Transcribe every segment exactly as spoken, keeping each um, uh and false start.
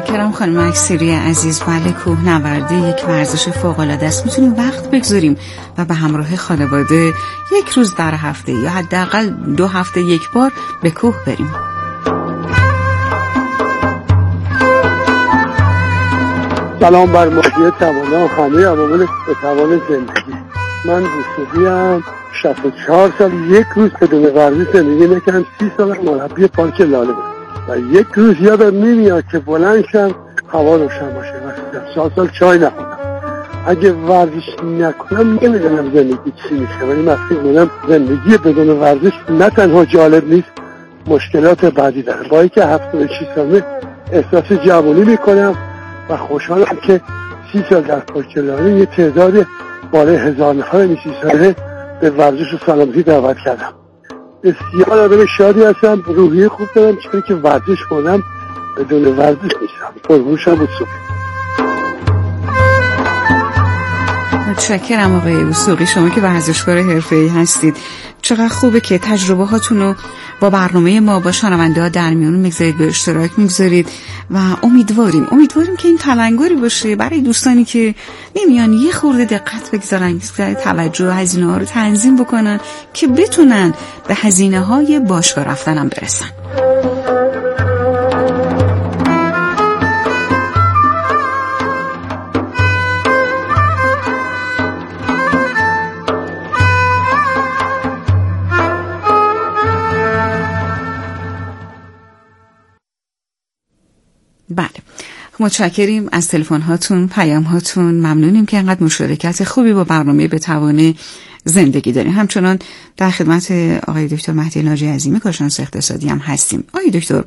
متشکرم خانم اکسیری عزیز. بله، کوهنوردی یک ورزش فوق‌العاده است. میتونیم وقت بگذاریم و به همراه خانواده یک روز در هفته یا حداقل دو هفته یک بار به کوه بریم. سلام بر ماهی توانا همه عوامل به توان زندگی. من بوسوقی‌ام، شصت و چهار سال یک روز بدون ورزش زندگی نکردم. سی سال مربی پارک لاله بودم و یک روز یادم نمیاد که بلند شم هوا روشن باشه و سال سال چای نخوردم. اگه ورزش نکنم نمیدونم زندگی چی میشه، ولی من فکر می‌کنم زندگی بدون ورزش نه تنها جالب نیست، مشکلات بعدی داره. با اینکه هفتاد و شش ساله احساس جوانی میکنم و خوشحالم که سی سال در پارک لاله یه تعداد بالای هزار نفر این سی ساله به ورزش و سلامتی دعوت کردم. بسیار آدم شادی هستم، روحیه خوب دارم، چون که ورزش کنم بدون ورزش نیستم. پرگوشم بود صبح. متشکرم آقای وثوقی، شما که ورزشکار حرفه‌ای هستید. چقدر خوبه که تجربه هاتون رو با برنامه ما با شنونده ها در میون میگذارید، به اشتراک میگذارید و امیدواریم امیدواریم که این تلنگری باشه برای دوستانی که نمیان یه خورده دقت بگذارن، توجه هزینه ها رو تنظیم بکنن که بتونن به هزینه های باشگاه رفتن هم برسن. بله، متشکریم از تلفن هاتون، پیام هاتون. ممنونیم که انقدر مشارکت خوبی با برنامه به توان زندگی داریم. همچنان در خدمت آقای دکتر مهدی ناجی عظیمی، کارشناس اقتصادی هم هستیم. آقای دکتر،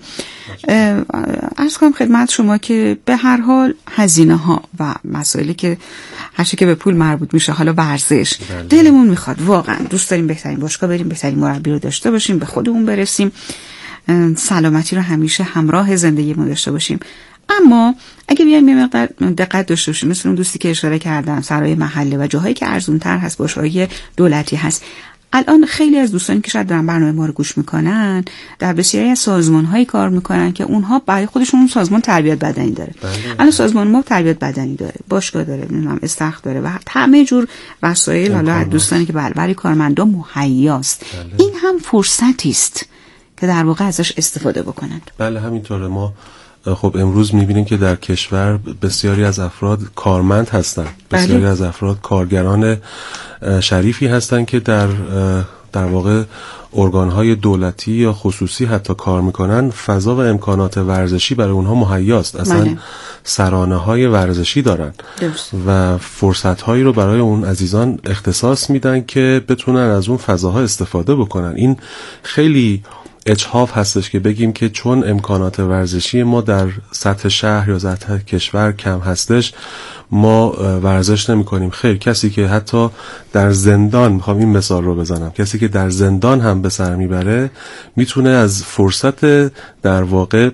عرض کنم خدمت شما که به هر حال هزینه ها و مسائلی که هرچی که به پول مربوط میشه، حالا ورزش، دلمون میخواد واقعا دوست داریم بهترین باشگاه بریم، بهترین مربی رو داشته باشیم، به خودمون برسیم، سلامتی رو همیشه همراه زندگیمون داشته باشیم. اما اگه بیایم یه مقدار دقت داشته باشیم، مثل اون دوستی که اشاره کردم، سرای محله و جاهایی که ارزونتر هست، باشگاه‌های دولتی هست، الان خیلی از دوستانی که شاید دارن برنامه ما رو گوش میکنن در بسیاری از سازمان‌هایی کار میکنن که اونها برای خودشون اون سازمان تربیت بدنی داره. الان سازمان ما تربیت بدنی داره، باشگاه داره، نمیدونم استخر داره و همه جور وسایل حالا از دوستانی که برای کارمندان مهیاست. این هم فرصتی است که در واقع ازش استفاده بکنند. بله همینطوره. ما خب امروز میبینیم که در کشور بسیاری از افراد کارمند هستند، بسیاری بله. از افراد کارگران شریفی هستند که در در واقع ارگان‌های دولتی یا خصوصی حتی کار میکنن. فضا و امکانات ورزشی برای اونها مهیاست، اصلا بله. سرانه‌های ورزشی دارن درست. و فرصت‌هایی رو برای اون عزیزان اختصاص میدن که بتونن از اون فضاها استفاده بکنن. این خیلی اجحاف هستش که بگیم که چون امکانات ورزشی ما در سطح شهر یا سطح کشور کم هستش ما ورزش نمی کنیم. خیر، کسی که حتی در زندان، میخوام این مثال رو بزنم، کسی که در زندان هم به سر میبره میتونه از فرصت در واقع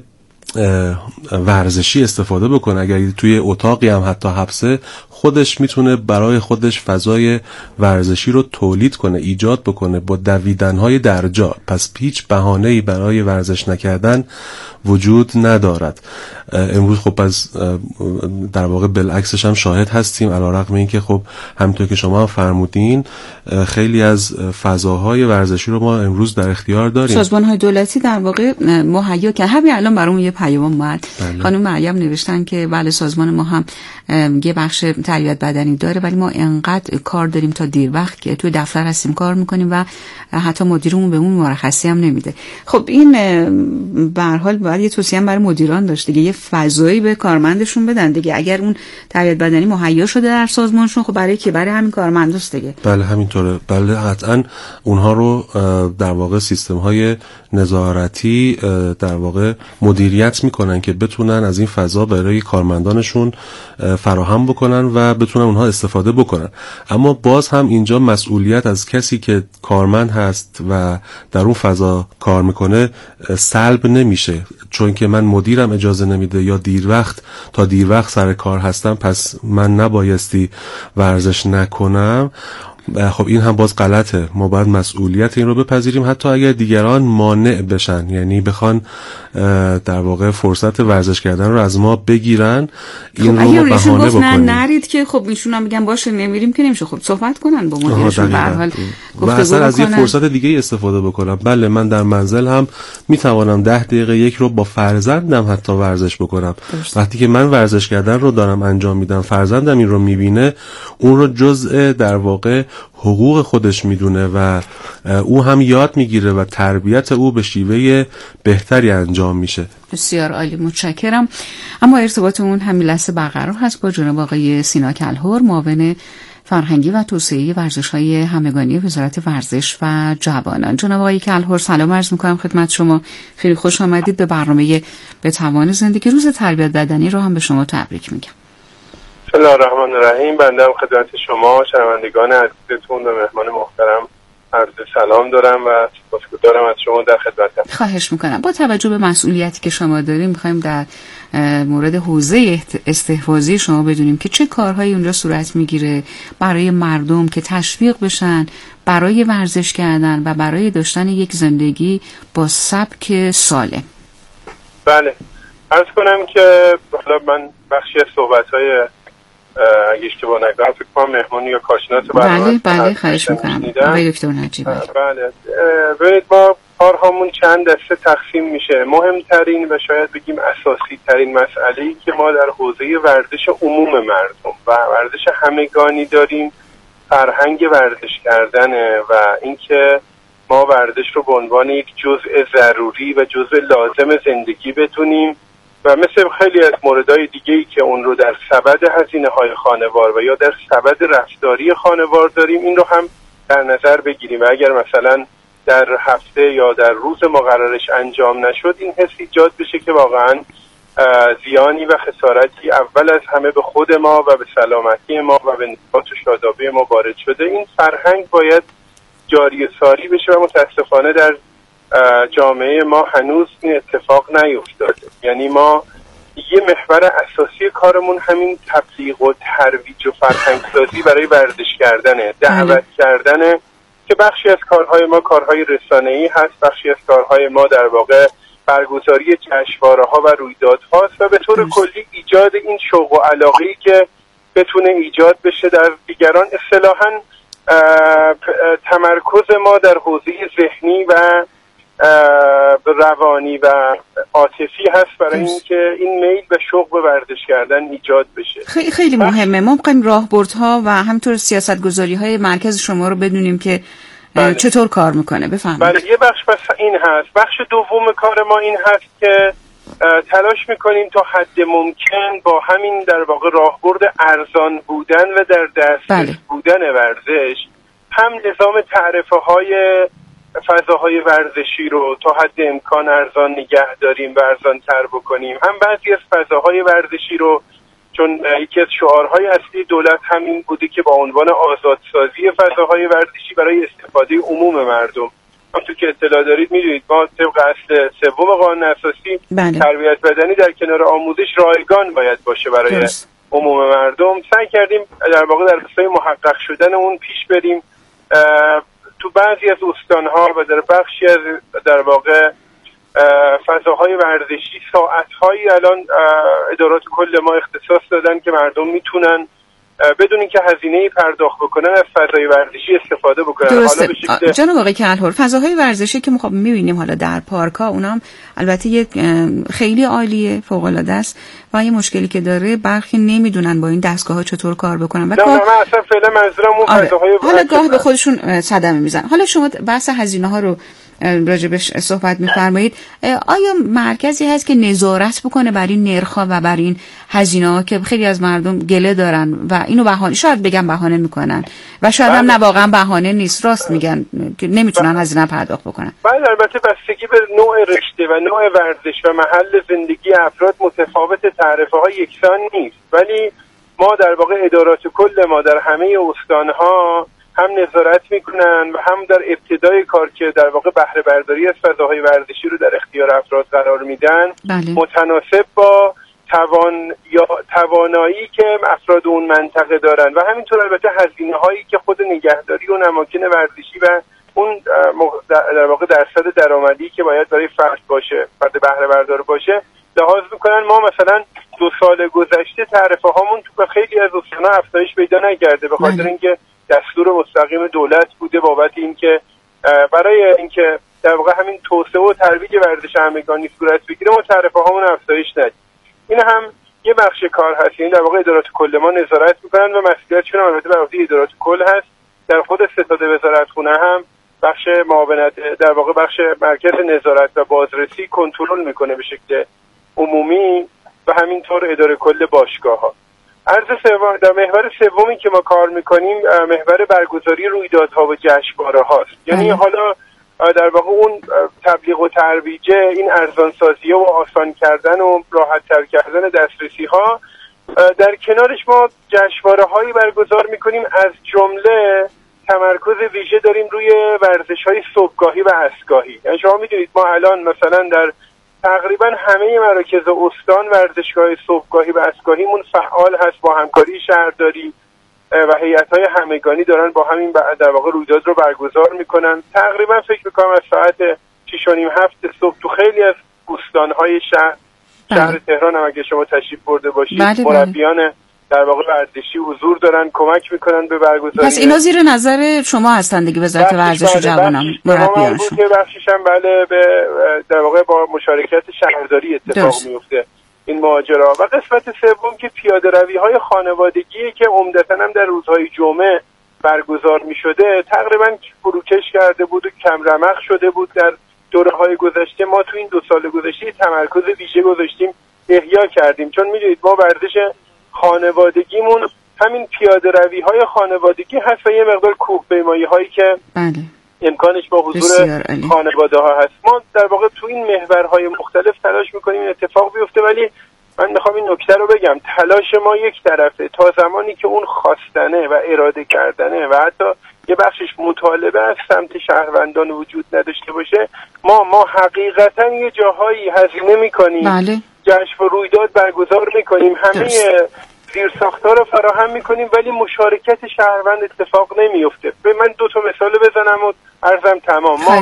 ورزشی استفاده بکنه. اگر توی اتاقی هم حتی حبسه، خودش میتونه برای خودش فضای ورزشی رو تولید کنه، ایجاد بکنه با دویدن‌های درجا. پس هیچ بهانه‌ای برای ورزش نکردن وجود ندارد. امروز خب از در واقع بالعکسش هم شاهد هستیم، علیرغم اینکه خب همونطور که شما هم فرمودین خیلی از فضاهای ورزشی رو ما امروز در اختیار داریم. سازمان‌های دولتی در واقع مهیا که همین الان برامون یه پیام اومد. خانم مریم نوشتن که بله سازمان ما هم یه بخش تربیت بدنی داره، ولی ما انقدر کار داریم تا دیر وقت که توی دفتر هستیم کار میکنیم و حتی مدیرمون به اون مرخصی هم نمیده. خب این به هر حال باید یه توصیه هم برای مدیران داشت دیگه، یه فضایی به کارمندشون بدن دیگه. اگر اون تربیت بدنی مهیا شده در سازمانشون، خب برای کی؟ برای همین کارمنداست دیگه. بله همینطوره. بله حتما اونها رو در واقع سیستم های نظارتی در واقع مدیریت میکنن که بتونن از این فضا برای کارمندانشون فراهم بکنن و بتونن اونها استفاده بکنن. اما باز هم اینجا مسئولیت از کسی که کارمند هست و در اون فضا کار میکنه سلب نمیشه، چون که من مدیرم اجازه نمیده یا دیر وقت تا دیر وقت سر کار هستم پس من نبایستی ورزش نکنم. خب این هم باز غلطه. ما باید مسئولیت این رو بپذیریم حتی اگر دیگران مانع بشن، یعنی بخوان در واقع فرصت ورزش کردن رو از ما بگیرن، این خب رو بهانه بکنیم. نرید که خب ایشون هم میگن باشه نمیریم که نمیشه. خب صحبت کنن با مدیرشون، به هر حال و اصلا از یه فرصت دیگه استفاده بکنم. بله من در منزل هم میتوانم ده دقیقه یک رو با فرزندم حتی ورزش بکنم. درست. وقتی که من ورزش کردن رو دارم انجام میدم، فرزندم این رو میبینه، اون رو جزء در واقع حقوق خودش میدونه و او هم یاد میگیره و تربیت او به شیوه بهتری انجام میشه. بسیار عالی، متشکرم. اما ارتباطمون همین لحظه برقرار هست با جناب آقای سینا کلهر، معاون فرهنگی و توسعه ورزش‌های همگانی وزارت ورزش و جوانان. جناب آقای کلهر سلام عرض می‌کنم خدمت شما. خیلی خوش آمدید به برنامه به توان زندگی. روز تربیت بدنی رو هم به شما تبریک میگم. بسم الله الرحمن الرحیم. بنده هم خدمت شما شنوندگان عزیزتون و مهمان محترم عرض سلام دارم و سپاسگزارم از شما در خدمتم. خواهش میکنم. با توجه به مسئولیتی که شما داریم میخوایم در مورد حوزه استحفاظی شما بدونیم که چه کارهایی اونجا صورت میگیره برای مردم که تشویق بشن برای ورزش کردن و برای داشتن یک زندگی با سبک سالم. بله، عرض کنم که حالا من بخشی از صحبت‌های اگه اشتباه نکنم فکر کنم مهمون یا کارشناس برنامه بله بله خواهش میکنم آقای دکتر نجیبی. بله ببینید ما کارهامون چند دسته تقسیم میشه. مهمترین و شاید بگیم اساسی ترین مسئله‌ای که ما در حوزه ورزش عموم مردم و ورزش همگانی داریم فرهنگ ورزش کردنه و اینکه ما ورزش رو به عنوان یک جزء ضروری و جزء لازم زندگی بدونیم و مثل خیلی از موردهای دیگه‌ای که اون رو در سبد هزینه‌های خانوار و یا در سبد رفتاری خانوار داریم این رو هم در نظر بگیریم و اگر مثلا در هفته یا در روز ما قرارش انجام نشد این حس ایجاد بشه که واقعا زیانی و خسارتی اول از همه به خود ما و به سلامتی ما و به نشاط و شادابی ما وارد شده. این فرهنگ باید جاری ساری بشه و متاسفانه در جامعه ما هنوز این اتفاق نیفتاده. یعنی ما یه محور اساسی کارمون همین تبلیغ و ترویج و فرهنگسازی برای ورزش کردنه، دعوت کردنه که بخشی از کارهای ما کارهای رسانه‌ای هست، بخشی از کارهای ما در واقع برگزاری جشنواره‌ها و رویدادهاست و به طور کلی ایجاد این شوق و علاقه‌ای که بتونه ایجاد بشه در دیگران. اصطلاحاً تمرکز ما در حوزه ذهنی و روانی و عاطفی هست برای اینکه این میل به شوق به ورزش کردن ایجاد بشه. خیلی خیلی مهمه. ما می‌خوایم راهبردها و همینطور سیاست‌گذاری‌های مرکز شما رو بدونیم که بله. چطور کار میکنه. بفهمید. بله، یه بخش پس این هست. بخش دوم کار ما این هست که تلاش میکنیم تا حد ممکن با همین در واقع راهبرد ارزان بودن و در دسترس بله. بودن ورزش هم نظام تعرفه‌های فضاهای ورزشی رو تا حد امکان ارزان نگه داریم و ارزان تر بکنیم، هم بعضی از فضاهای ورزشی رو، چون یکی از شعارهای اصلی دولت همین بوده که با عنوان آزادسازی فضاهای ورزشی برای استفاده عموم مردم. همونطور که اطلاع دارید میدونید ما طبق اصل سوم قانون اساسی بله. تربیت بدنی در کنار آموزش رایگان باید باشه برای درست. عموم مردم. سعی کردیم در واقع در راستای محقق شدن اون پیش بریم. تو بعضی از استان‌ها و در بخشی از در واقع فضاهای ورزشی ساعت‌هایی الان ادارات کل ما اختصاص دادن که مردم میتونن بدون اینکه هزینه‌ای پرداخت بکنن از فضای ورزشی استفاده بکنن. درسته. حالا به شکل جناب آقای کلهر، فضاهای ورزشی که ما می‌بینیم حالا در پارک‌ها اونام البته یک خیلی عالیه، فوق‌العاده است و یه مشکلی که داره برخی نمیدونن با این دستگاه‌ها چطور کار بکنن. و نه کار... من اصلا فعلا منظورم اون آره. فضاهای حالا گاه به خودشون صدمه میزنن. حالا شما بحث هزینه‌ها رو راجبش صحبت می‌فرمایید. آیا مرکزی هست که نظارت بکنه بر این نرخ‌ها و بر این هزینه‌ها که خیلی از مردم گله دارن و اینو بهانه شاید بگم بهانه میکنن و شاید هم نه واقعا بهانه نیست، راست میگن که نمیتونن هزینه پرداخت بکنن؟ بله، البته بستگی به نوع رشته و نوع ورزش و محل زندگی افراد متفاوت، تعرفه‌ها یکسان نیست، ولی ما در واقع ادارات کل ما در همه استان‌ها هم نظارت میکنن و هم در ابتدای کار که در واقع بهره برداری از فضاهای ورزشی رو در اختیار افراد قرار میدن بله. متناسب با توان یا توانایی که افراد اون منطقه دارن و همینطور البته هزینه هایی که خود نگهداری و اماکن ورزشی و اون در واقع درصد درآمدی که باید برای فرد باشه، فرد بهره بردار باشه لحاظ میکنن. ما مثلا دو سال گذشته تعرفه هامون تو خیلی از استان‌ها افزایش پیدا نکرده به خاطر اینکه دستور مستقیم دولت بوده بابت اینکه برای اینکه در واقع همین توسعه و ترویج ورزش همگانی صورت بگیره ما تعرفه هامون افزایش ندیم. این هم یه بخش کار هست، یعنی در واقع ادارات کل ما نظارت میکنن و مسئولیتشون هم البته بر عهده ادارات کل هست. در خود ستاد وزارتخونه هم بخش معاونت در واقع بخش مرکز نظارت و بازرسی کنترل میکنه به شکل عمومی و همینطور اداره کل باشگاه‌ها. عرض سوم در محور سومی که ما کار میکنیم محور برگزاری رویدادها و جشنواره هاست. یعنی حالا در واقع اون تبلیغ و ترویج این ارزانسازی و آسان کردن و راحت تر کردن دسترسی ها، در کنارش ما جشنواره هایی برگزار میکنیم از جمله تمرکز ویژه داریم روی ورزش های صبحگاهی و عصرگاهی. یعنی شما میدونید ما الان مثلا در تقریبا همه مراکز استان ورزشگاه صبحگاهی و عصرگاهیمون فعال هست، با همکاری شهرداری و هیئت‌های همگانی دارن با همین در واقع رویداد رو برگزار میکنن. تقریبا فکر میکنم از ساعت شش و نیم هفت صبح تو خیلی از بوستان‌های شهر شهر تهران هم اگه شما تشریف برده باشید مربیان در واقع ورزشی حضور دارن، کمک میکنن به برگزاری. پس اینا زیر نظر شما هستن دیگه، وزارت ورزش و جوانان مربیانشون؟ بخشش هم بله به در واقع با مشارکت شهرداری اتفاق میفته این ماجرا. و قسمت سوم که پیاده روی های خانوادگی که عمدتاً هم در روزهای جمعه برگزار می شده تقریبا فروکش کرده بود و کم رمق شده بود در دوره های گذشته. ما تو این دو سال گذشته تمرکز ویژه گذاشتیم، احیا کردیم، چون میدونید ما ورزش خانوادگیمون همین پیاده روی های خانوادگی هست و یه مقدار کوهپیمایی هایی که بله امکانش با حضور خانواده ها هست. ما در واقع تو این محورهای مختلف تلاش میکنیم این اتفاق بیفته، ولی من میخوام این نکته رو بگم، تلاش ما یک طرفه تا زمانی که اون خواستنه و اراده کردنه و حتی یه بخشش مطالبه از سمت شهروندان وجود نداشته باشه، ما ما حقیقتا یه جاهایی هزینه میکنیم، بله. جشن و رویداد برگزار میکنیم، همه زیر ساختار رو فراهم میکنیم، ولی مشارکت شهروند اتفاق نمیفته. به من دو تا مثال بزنم و عرضم تمام. ما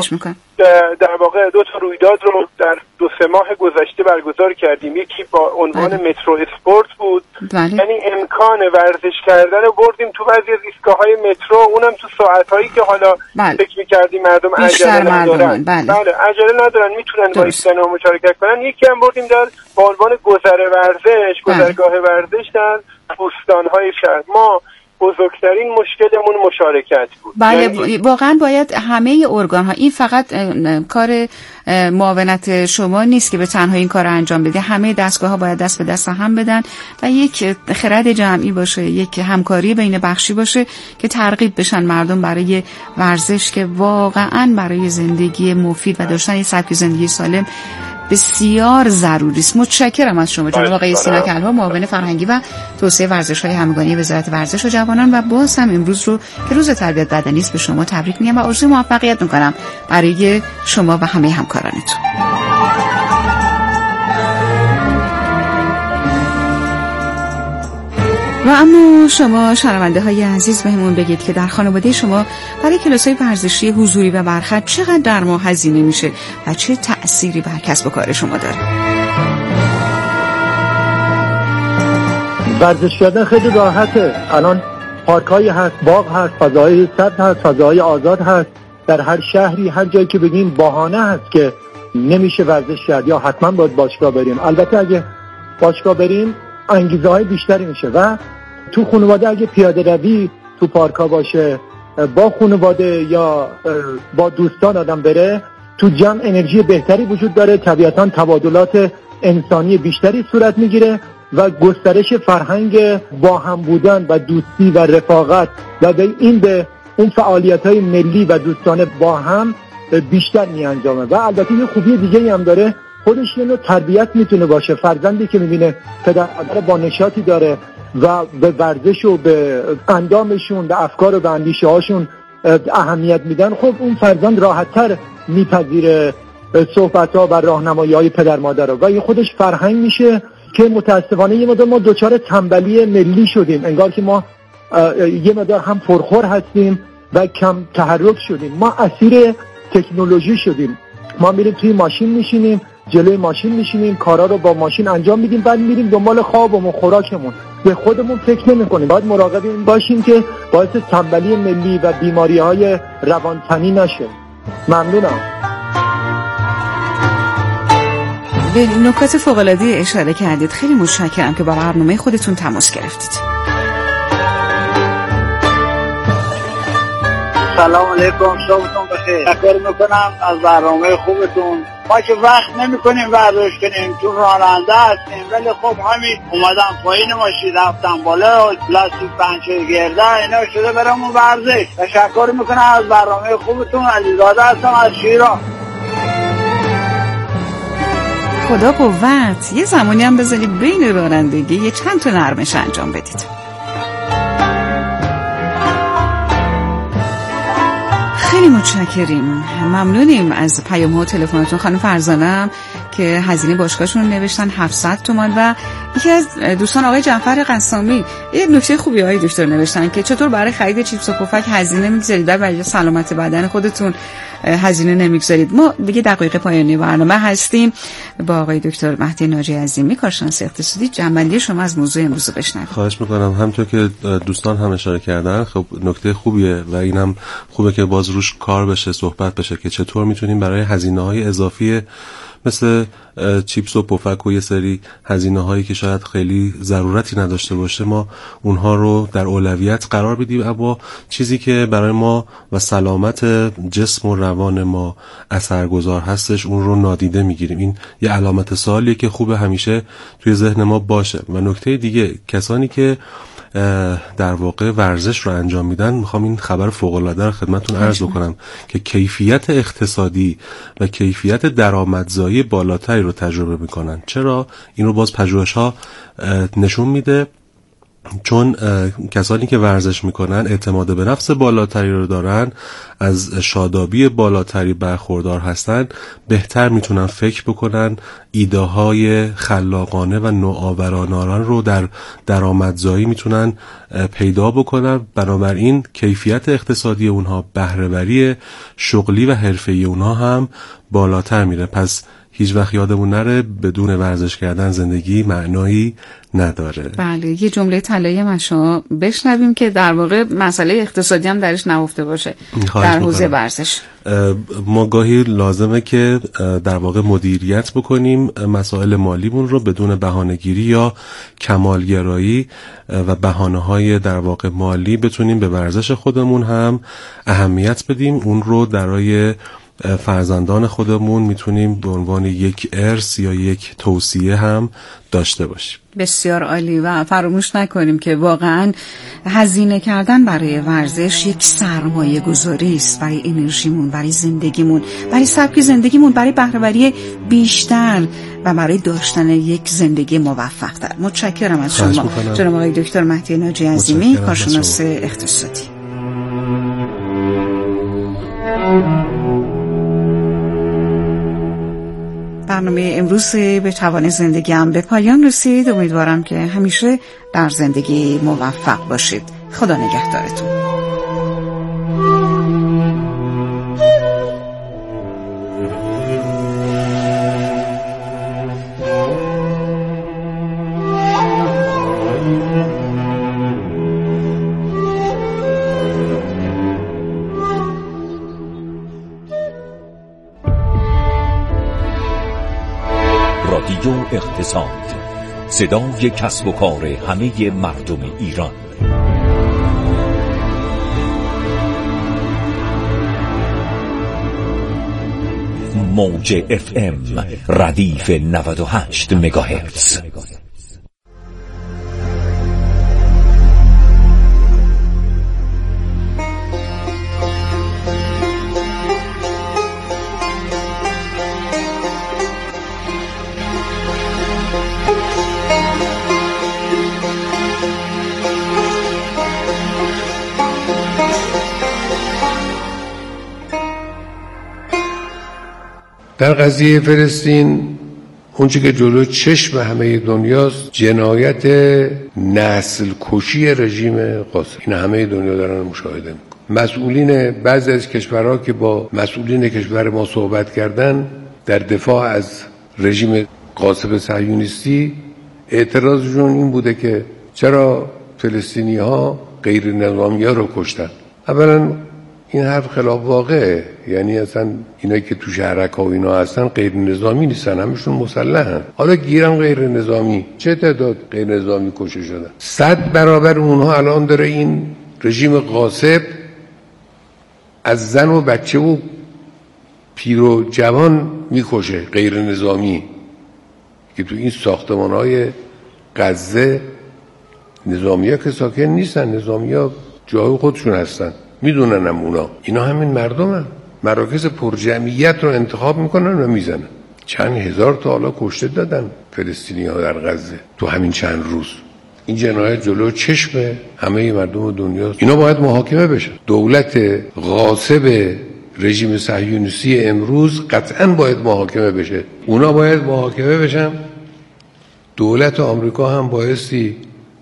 در واقع دو تا رویداد رو در دو سه ماه گذشته برگزار کردیم. یکی با عنوان بله. مترو اسپورت بود، بله. یعنی امکان ورزش کردن رو بردیم تو بعضی از ایستگاه‌های مترو، اونم تو ساعت‌هایی که حالا بله. فکر می‌کردیم مردم عجله ندارن. بله. بله عجله ندارن، میتونن وایسن و مشارکت کنن. یکی هم بردیم در با عنوان گذر ورزش، گذرگاه ورزش در بوستان‌های شهر. ما بزرگترین مشکلمون مشارکت بود. بله یعنی واقعا باید همه ارگان ها، این فقط کار معاونت شما نیست که به تنها این کار رو انجام بده، همه دستگاه ها باید دست به دست هم بدن و یک خرد جمعی باشه، یک همکاری بین بخشی باشه که ترغیب بشن مردم برای ورزش که واقعا برای زندگی مفید و داشتن یک سبک زندگی سالم بسیار ضروری است. متشکرم از شما جناب آقای سینا کلبا، معاون فرهنگی و توسعه ورزش‌های همگانی وزارت ورزش و جوانان، و باز هم امروز رو که روز تربیت بدنی است به شما تبریک میگم و آرزوی موفقیت میکنم برای شما و همه همکارانتون. و اما شما شنونده های عزیز بهمون بگید که در خانواده شما برای کلاس‌های ورزشی حضوری و برخط چقدر در ماه هزینه میشه و چه تأثیری بر کسب و کار شما داره؟ ورزش کردن خیلی راحته. الان پارک‌هایی هست، باغ هست، فضاهای سبز هست، فضاهای آزاد هست. در هر شهری هر جایی که بگیم بهانه هست که نمیشه ورزش کرد یا حتما باید باشگاه بریم. البته اگه باشگاه بریم انگیزه های بیشتری میشه و تو خانواده اگه پیاده روی تو پارکا باشه با خانواده یا با دوستان آدم بره تو جمع انرژی بهتری وجود داره، طبیعتاً تبادلات انسانی بیشتری صورت میگیره و گسترش فرهنگ با هم بودن و دوستی و رفاقت و به این به اون فعالیت های ملی و دوستانه با هم بیشتر می انجامه. و البته یه خوبی دیگه هم داره، خودش یه نوع تربیت میتونه باشه. فرزندی که میبینه پدر مادر با نشاطی داره و به ورزش و به اندامشون به افکار و به اندیشه هاشون اهمیت میدن، خب اون فرزند راحت‌تر میپذیره صحبت‌ها و راهنمایی‌های پدر مادر رو و این خودش فرهنگ میشه که متاسفانه یه مقدار ما دچار تنبلی ملی شدیم، انگار که ما یه مقدار هم پرخور هستیم و کم تحرک شدیم. ما اسیر تکنولوژی شدیم. ما میریم توی ماشین میشینیم، جلوی ماشین میشینیم، کارا رو با ماشین انجام میدیم، بعد میریم دنبال خوابمون و خوراکمون، به خودمون فکر نمی‌کنیم. باید مراقب این باشیم که باعث تنبلی ملی و بیماری‌های روانتنی نشه. ممنونم. به نکات فوق‌العاده اشاره کردید. خیلی متشکرم که با برنامه خودتون تماس گرفتید. سلام علیکم، صبحتون بخیر. تشکر میکنم از برنامه خوبتون. ما که وقت نمیکنیم ورزش کنیم، تو راننده هستیم، ولی خب همین اومدم پایین ماشین رفتم بالا، لاستیک پنچر گرده اینا شده برامون ورزش. تشکر میکنم از برنامه خوبتون. علیزاده هستم از شیراز. خدا قوت. یه زمانی هم بذارید بین رانندگی یه چند تا نرمش انجام بدید. خیلی متشکریم، ممنونیم از پیام ها و تلفناتون. خانم فرزانه که هزینه باشگاهشون نوشتن هفتصد تومان و یکی از دوستان آقای جعفر قسامی یه نکته خوبی آقای دکتر نوشتن که چطور برای خرید چیپس و پفک هزینه میگذارید در برای سلامت بدن خودتون هزینه نمیگذارید. ما دیگه دقایق پایانی برنامه هستیم. با آقای دکتر مهدی ناجی عظیمی کارشناس اقتصادی جنبندی شما از موضوع امروز رو بشنوید. خواهش میکنم. همونطور که دوستان هم اشاره کردن خب نکته خوبیه و اینم خوبه که باز روش کار بشه، صحبت بشه که چطور میتونیم برای هزینه‌های اضافی مثل چیپس و پفک و یه سری هزینه هایی که شاید خیلی ضرورتی نداشته باشه ما اونها رو در اولویت قرار بدیم، اما چیزی که برای ما و سلامت جسم و روان ما اثرگذار هستش اون رو نادیده میگیریم. این یه علامت سوالیه که خوبه همیشه توی ذهن ما باشه. و نکته دیگه، کسانی که در واقع ورزش رو انجام میدن، میخوام این خبر فوق العاده رو خدمتتون عرض بکنم که کیفیت اقتصادی و کیفیت درآمدزایی بالاتری رو تجربه میکنن. چرا؟ این رو باز پژوهش‌ها نشون میده، چون کسانی که ورزش میکنن اعتماد به نفس بالاتری رو دارن، از شادابی بالاتری برخوردار هستن، بهتر میتونن فکر بکنن، ایده های خلاقانه و نوآورانه رو در درآمدزایی میتونن پیدا بکنن. بنابراین کیفیت اقتصادی اونها، بهره‌وری شغلی و حرفه‌ای اونها هم بالاتر میره. پس هیچ وقت یادمون نره بدون ورزش کردن زندگی معنایی نداره. بله، یه جمله طلایی من شما بشنویم که در واقع مسئله اقتصادی هم درش نهفته باشه در حوزه ورزش. ما گاهی لازمه که در واقع مدیریت بکنیم مسائل مالیمون رو بدون بهانه‌گیری یا کمالگرایی و بهانه‌های در واقع مالی بتونیم به ورزش خودمون هم اهمیت بدیم. اون رو برای فرزندان خودمون میتونیم به عنوان یک ارث یا یک توصیه هم داشته باشیم. بسیار عالی. و فراموش نکنیم که واقعا هزینه کردن برای ورزش یک سرمایه گذاری است برای انرژیمون، برای زندگیمون، برای سبک زندگیمون، برای بهره‌وری بیشتر و برای داشتن یک زندگی موفق‌تر. متشکرم از شما جناب آقای دکتر مهدی ناجی عظیمی، کارشناس اقتصادی. برنامه امروز به توان زندگی هم به پایان رسید. امیدوارم که همیشه در زندگی موفق باشید. خدا نگهدارتون. رادیو اقتصاد، صدای کسب و کار همه مردم ایران. موج اف ام ردیف نود و هشت مگاهرتز. در قضیه فلسطین اون چه که جلو چشم همه دنیاست جنایت نسل کشی رژیم قاسم. این همه دنیا دارن مشاهده میکنن. مسئولین بعضی از کشورها که با مسئولین کشور ما صحبت کردن در دفاع از رژیم قاسم صهیونیستی اعتراضشون این بوده که چرا فلسطینی ها غیر نظامی ها رو کشتن. اولا این حرف خلاف واقعه، یعنی اصلا اینایی که تو شهرک ها و اینا هستن غیر نظامی نیستن، همشون مسلحن. حالا گیرن غیر نظامی، چه تعداد غیر نظامی کشته شدن؟ صد برابر اونها الان داره این رژیم غاصب از زن و بچه و پیر و جوان میکشه غیر نظامی که تو این ساختمان های غزه نظامی ها که ساکن نیستن، نظامی ها جای خودشون هستن، میدونن هم اونا. اینا همین مردم هم مراکز پرجمعیت رو انتخاب میکنن و میزنن. چند هزار تا حالا کشته دادن فلسطینی ها در غزه تو همین چند روز. این جنایت جلو چشم همه مردم دنیاست. اینا باید محاکمه بشن. دولت غاصب رژیم صهیونیستی امروز قطعاً باید محاکمه بشه. اونا باید محاکمه بشن. دولت آمریکا هم بایستی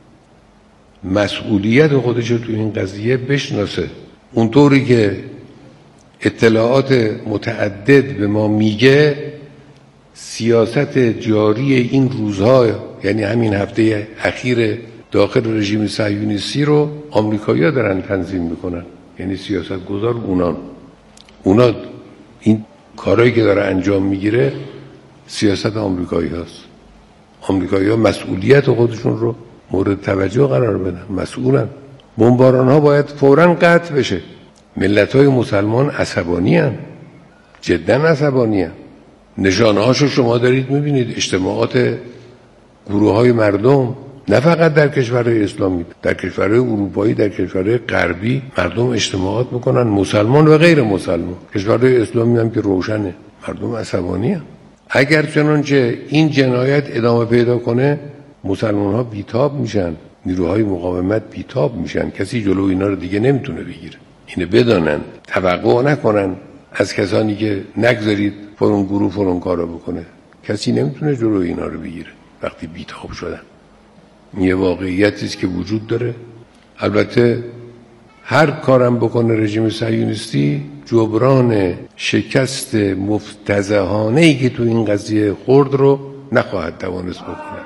مسئولیت خودش رو تو این قضیه بشناسه. اونطوری که اطلاعات متعدد به ما میگه سیاست جاری این روزها، یعنی همین هفته اخیر داخل رژیم صهیونیستی رو آمریکایی‌ها دارن تنظیم میکنن، یعنی سیاست گذار اونان. اونا این کارهایی که داره انجام میگیره سیاست آمریکایی هست. آمریکایی ها مسئولیت خودشون رو مورد توجه قرار بدن، مسئولن. بمباران ها باید فوراً قطع بشه. ملت های مسلمان عصبانی هن. جدا عصبانی هن. نشانه هاشو شما دارید میبینید، اجتماعات گروه های مردم، نه فقط در کشورهای اسلامی، در کشورهای اروپایی، در کشورهای غربی مردم اجتماعات میکنن، مسلمان و غیر مسلمان. کشورهای اسلامی هم که روشنه، مردم عصبانی هم. اگر چنانچه این جنایت ادامه پیدا کنه مسلمان ها بیتاب میشن، نیروهای مقاومت بیتاب میشن، کسی جلو اینا رو دیگه نمیتونه بگیره. اینو بدانن، توقع نکنن از کسانی که نگذارید فلان گروه فلان کارو بکنه. کسی نمیتونه جلو اینا رو بگیره وقتی بیتاب شدن. یه واقعیتی است که وجود داره. البته هر کارم بکنه رژیم صهیونیستی جبران شکست مفتضحانه‌ای که تو این قضیه خورد رو نخواهد توانست بکنه.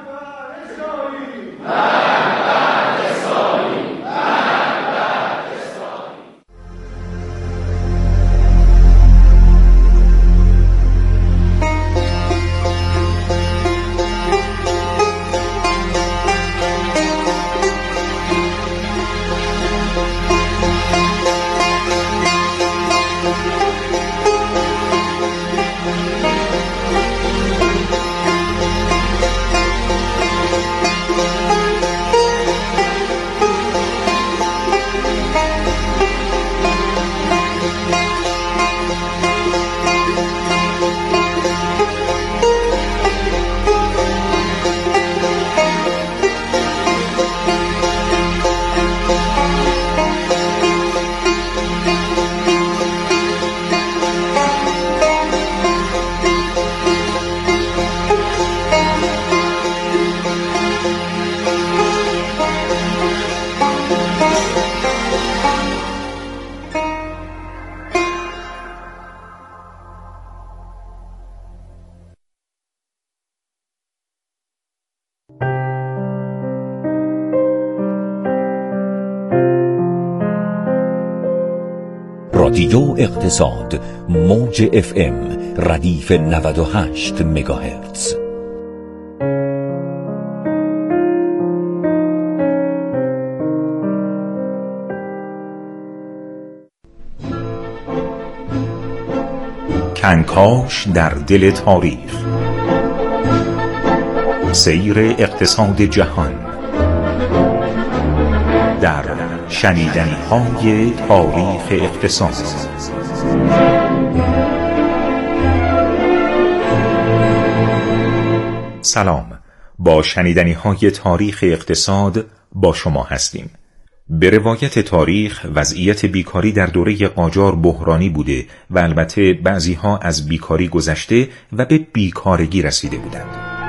رادیو اقتصاد موج اف ام ردیف نود و هشت مگاهرتز. کنکاش در دل تاریخ، سیر اقتصاد جهان در شنیدنی‌های تاریخ اقتصاد. سلام، با شنیدنی‌های تاریخ اقتصاد با شما هستیم. به روایت تاریخ وضعیت بیکاری در دوره قاجار بحرانی بوده و البته بعضیها از بیکاری گذشته و به بیکارگی رسیده بودند.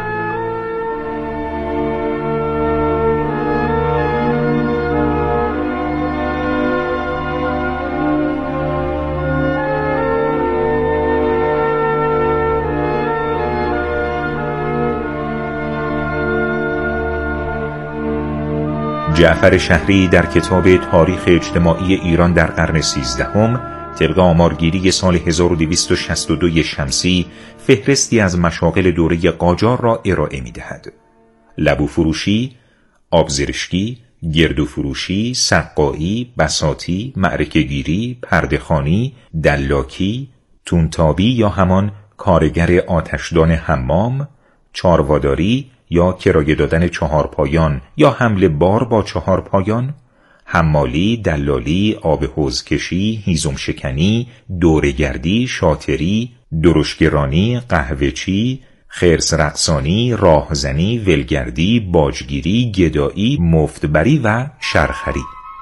جعفر شهری در کتاب تاریخ اجتماعی ایران در قرن سیزدهم طبق آمارگیری سال هزار و دویست و شصت و دو شمسی فهرستی از مشاغل دوره قاجار را ارائه می دهد. لبو فروشی، آبزرشکی، گردو فروشی، سقایی، بساطی، معرکه‌گیری، پرده‌خوانی، دلاکی، تونتابی یا همان کارگر آتشدان حمام، چارواداری یا کرایه دادن چهار پایان یا حمل بار با چهار پایان، حمالی، دلالی، آب حوض کشی، هیزم شکنی، دوره‌گردی، شاطری، درشگرانی، قهوه‌چی، خرس رقصانی، راهزنی، ولگردی، باجگیری، گدایی، مفتبری و شرخری.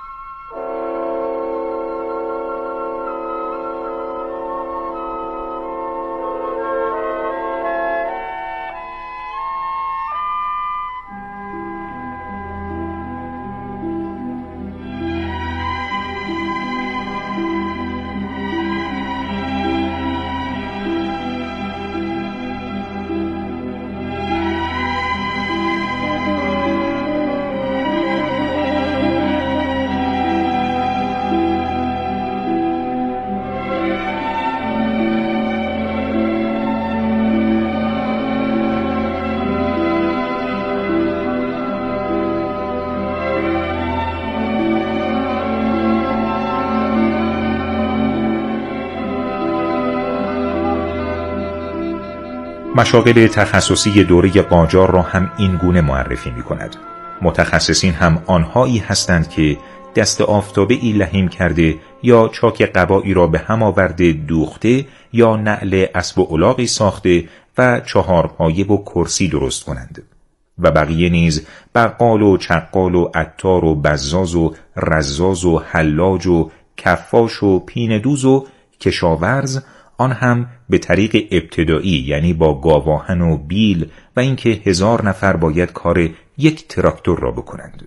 مشاغل تخصصی دوره قاجار را هم این گونه معرفی می کند. متخصصین هم آنهایی هستند که دست آفتابه‌ای لحیم کرده یا چاک قبایی را به هم آورده دوخته یا نعل اسب و الاغی ساخته و چهار پایه و کرسی درست کنند. و بقیه نیز بقال و چقال و عطار و بزاز و رزاز و حلاج و کفاش و پیندوز و کشاورز، آن هم به طریق ابتدایی، یعنی با گاواهن و بیل و اینکه هزار نفر باید کار یک تراکتور را بکنند.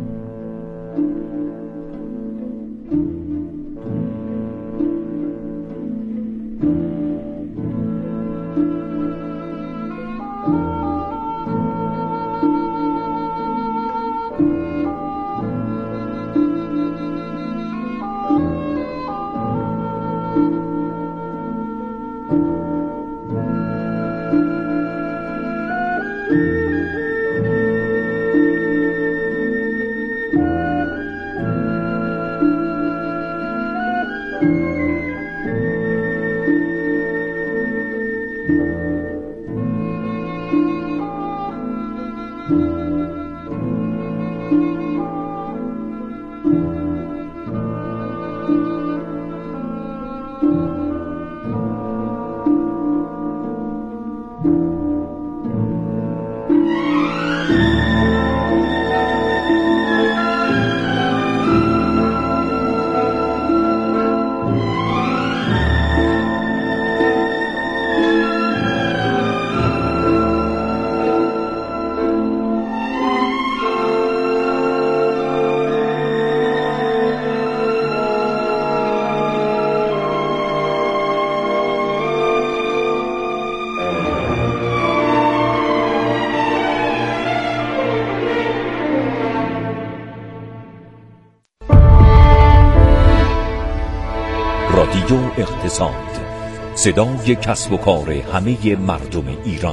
رادیو اقتصاد، صدای کسب و کار همه مردم ایران.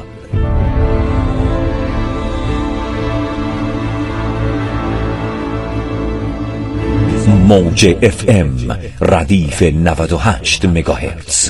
موج اف ام ردیف نود و هشت مگاهرتز.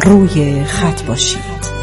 روی خط باشید.